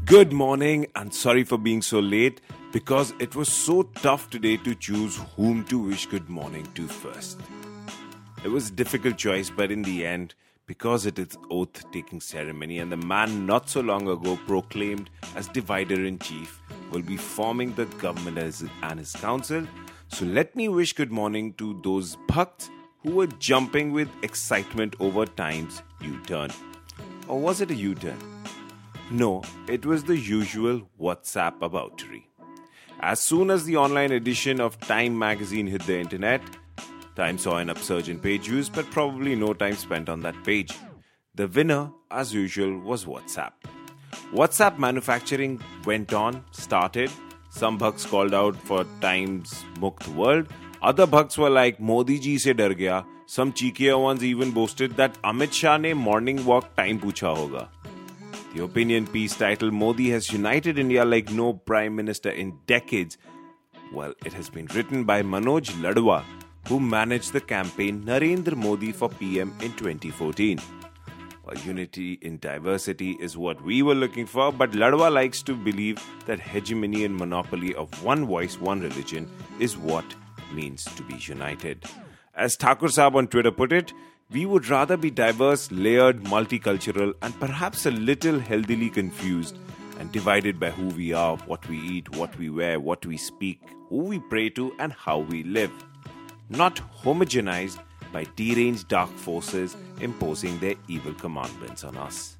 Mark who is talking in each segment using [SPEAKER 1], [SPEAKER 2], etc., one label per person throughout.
[SPEAKER 1] Good morning and sorry for being so late because it was so tough today to choose whom to wish good morning to first. It was a difficult choice, but in the end, because it is oath-taking ceremony and the man not so long ago proclaimed as divider-in-chief will be forming the government and his council, so let me wish good morning to those bhakts who were jumping with excitement over time's U-turn. Or was it a U-turn? No, it was the usual WhatsApp aboutry. As soon as the online edition of Time magazine hit the internet, Time saw an upsurge in page views, but probably no time spent on that page. The winner, as usual, was WhatsApp. WhatsApp manufacturing started. Some bhakts called out for Time's Mukt world. Other bhakts were like, Modi ji se dar gaya. Some cheekier ones even boasted that Amit Shah ne morning walk time pucha hoga. The opinion piece titled Modi has united India like no prime minister in decades. Well, it has been written by Manoj Ladwa, who managed the campaign Narendra Modi for PM in 2014. Well, unity in diversity is what we were looking for, but Ladwa likes to believe that hegemony and monopoly of one voice, one religion is what means to be united. As Thakur Saab on Twitter put it, we would rather be diverse, layered, multicultural, and perhaps a little healthily confused and divided by who we are, what we eat, what we wear, what we speak, who we pray to, and how we live. Not homogenized by deranged dark forces imposing their evil commandments on us.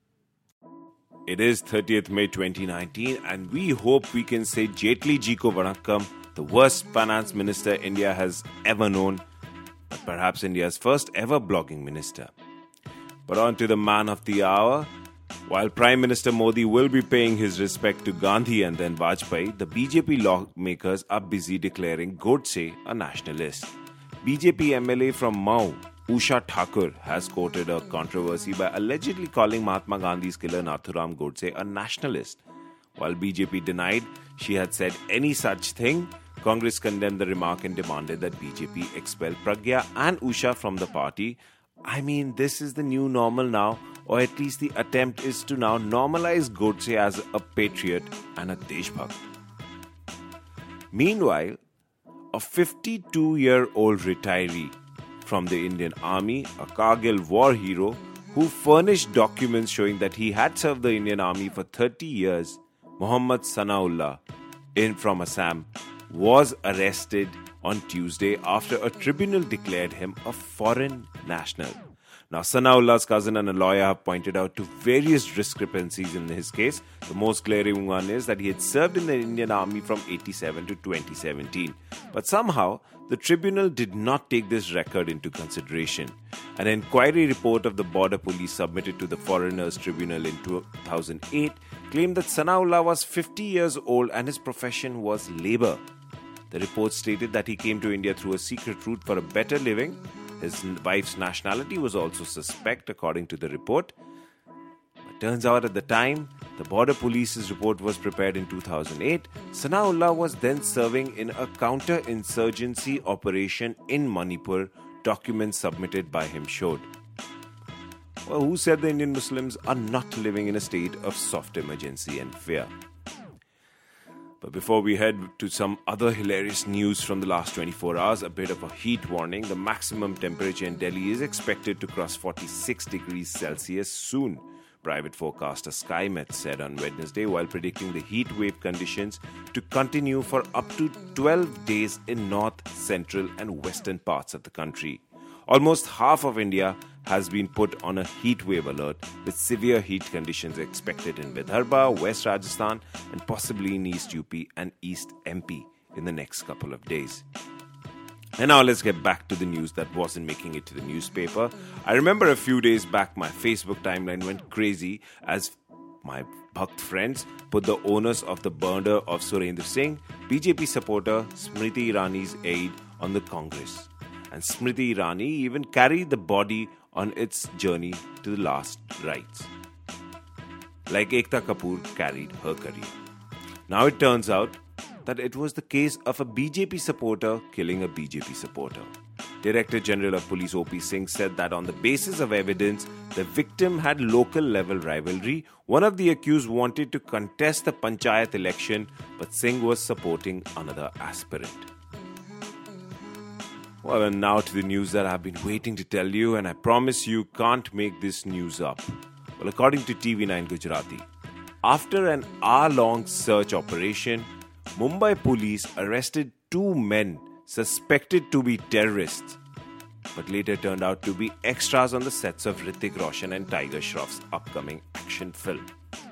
[SPEAKER 1] It is 30th May 2019, and we hope we can say Jaitley ji ko vanakkam, the worst finance minister India has ever known, but perhaps India's first ever blogging minister. But on to the man of the hour. While Prime Minister Modi will be paying his respect to Gandhi and then Vajpayee, the BJP lawmakers are busy declaring Godse a nationalist. BJP MLA from Mau, Usha Thakur, has quoted a controversy by allegedly calling Mahatma Gandhi's killer Nathuram Godse a nationalist. While BJP denied she had said any such thing, Congress condemned the remark and demanded that BJP expel Pragya and Usha from the party. I mean, this is the new normal now, or at least the attempt is to now normalize Godse as a patriot and a Deshbhakt. Meanwhile, a 52-year-old retiree from the Indian Army, a Kargil war hero, who furnished documents showing that he had served the Indian Army for 30 years, Muhammad Sanaullah, from Assam, was arrested on Tuesday after a tribunal declared him a foreign national. Now, Sanaullah's cousin and a lawyer have pointed out to various discrepancies in his case. The most glaring one is that he had served in the Indian Army from 87 to 2017. But somehow, the tribunal did not take this record into consideration. An inquiry report of the Border Police submitted to the Foreigners Tribunal in 2008 claimed that Sanaullah was 50 years old and his profession was labour. The report stated that he came to India through a secret route for a better living. His wife's nationality was also suspect, according to the report. But turns out at the time, the Border Police's report was prepared in 2008. Sanaullah was then serving in a counter-insurgency operation in Manipur, documents submitted by him showed. Well, who said the Indian Muslims are not living in a state of soft emergency and fear? But before we head to some other hilarious news from the last 24 hours, a bit of a heat warning. The maximum temperature in Delhi is expected to cross 46 degrees Celsius soon, private forecaster SkyMet said on Wednesday, while predicting the heat wave conditions to continue for up to 12 days in north, central and western parts of the country. Almost half of India has been put on a heat wave alert, with severe heat conditions expected in Vidarbha, West Rajasthan, and possibly in East UP and East MP in the next couple of days. And now let's get back to the news that wasn't making it to the newspaper. I remember a few days back, my Facebook timeline went crazy as my Bhakt friends put the onus of the murder of Surendra Singh, BJP supporter Smriti Irani's aide, on the Congress. And Smriti Irani even carried the body on its journey to the last rites, like Ekta Kapoor carried her career. Now it turns out that it was the case of a BJP supporter killing a BJP supporter. Director General of Police O.P. Singh said that on the basis of evidence, the victim had local level rivalry. One of the accused wanted to contest the Panchayat election, but Singh was supporting another aspirant. Well, and now to the news that I've been waiting to tell you, and I promise you can't make this news up. Well, according to TV9 Gujarati, after an hour-long search operation, Mumbai police arrested 2 men suspected to be terrorists, but later turned out to be extras on the sets of Hrithik Roshan and Tiger Shroff's upcoming action film.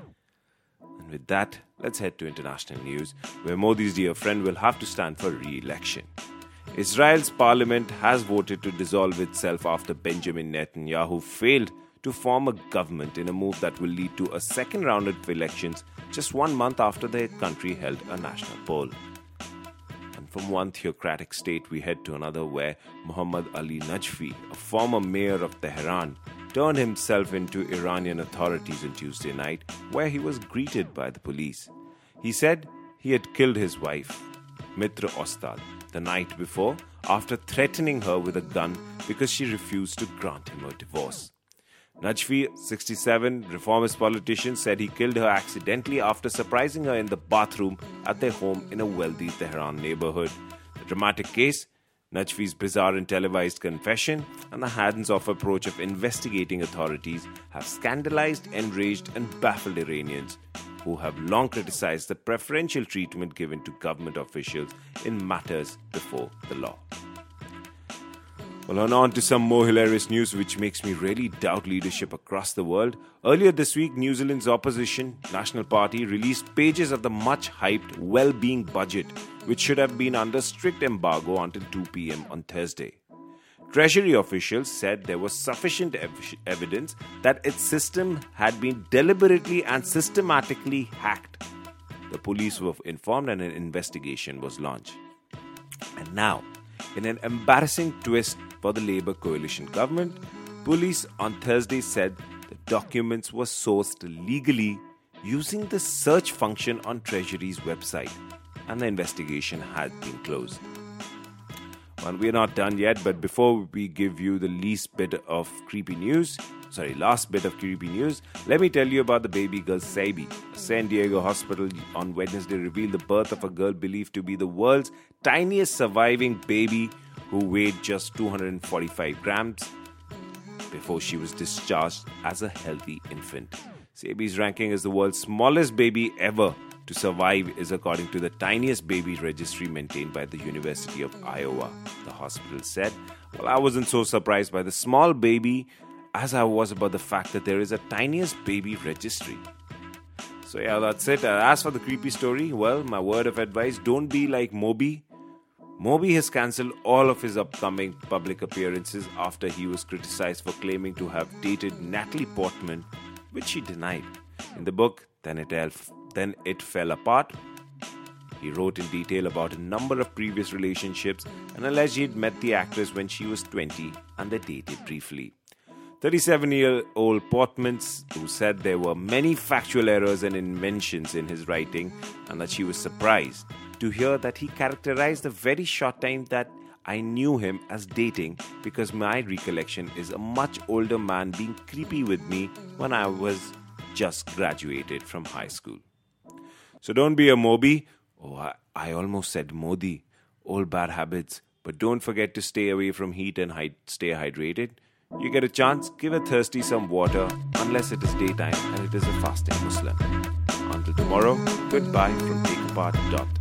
[SPEAKER 1] And with that, let's head to international news, where Modi's dear friend will have to stand for re-election. Israel's parliament has voted to dissolve itself after Benjamin Netanyahu failed to form a government in a move that will lead to a second round of elections just 1 month after the country held a national poll. From one theocratic state, we head to another where Muhammad Ali Najfi, a former mayor of Tehran, turned himself into Iranian authorities on Tuesday night, where he was greeted by the police. He said he had killed his wife, Mitra Ostad, the night before after threatening her with a gun because she refused to grant him a divorce. Najfi, 67, reformist politician, said he killed her accidentally after surprising her in the bathroom at their home in a wealthy Tehran neighborhood. The dramatic case, Najfi's bizarre and televised confession, and the hands-off approach of investigating authorities have scandalized, enraged, and baffled Iranians, who have long criticized the preferential treatment given to government officials in matters before the law. Well, on to some more hilarious news which makes me really doubt leadership across the world. Earlier this week, New Zealand's opposition, National Party, released pages of the much-hyped well-being budget, which should have been under strict embargo until 2 p.m. on Thursday. Treasury officials said there was sufficient evidence that its system had been deliberately and systematically hacked. The police were informed and an investigation was launched. And now, in an embarrassing twist for the Labour coalition government, police on Thursday said the documents were sourced legally using the search function on Treasury's website, and the investigation had been closed. Well, we're not done yet, but before we give you the last bit of creepy news, let me tell you about the baby girl Saibi. A San Diego hospital on Wednesday revealed the birth of a girl believed to be the world's tiniest surviving baby, who weighed just 245 grams before she was discharged as a healthy infant. Saibi's ranking as the world's smallest baby ever to survive is according to the tiniest baby registry maintained by the University of Iowa. The hospital said, "Well, I wasn't so surprised by the small baby as I was about the fact that there is a tiniest baby registry." So yeah, that's it. As for the creepy story, well, my word of advice, don't be like Moby. Moby has cancelled all of his upcoming public appearances after he was criticized for claiming to have dated Natalie Portman, which he denied. In the book, Then It Fell Apart, he wrote in detail about a number of previous relationships and alleged he had met the actress when she was 20 and they dated briefly. 37-year-old Portman, who said there were many factual errors and inventions in his writing and that she was surprised to hear that he characterized the very short time that I knew him as dating, because my recollection is a much older man being creepy with me when I was just graduated from high school. So don't be a Moby. Oh, I almost said Modi. Old bad habits. But don't forget to stay away from heat and stay hydrated. You get a chance, give a thirsty some water, unless it is daytime and it is a fasting Muslim. Until tomorrow, goodbye from takeapart.com.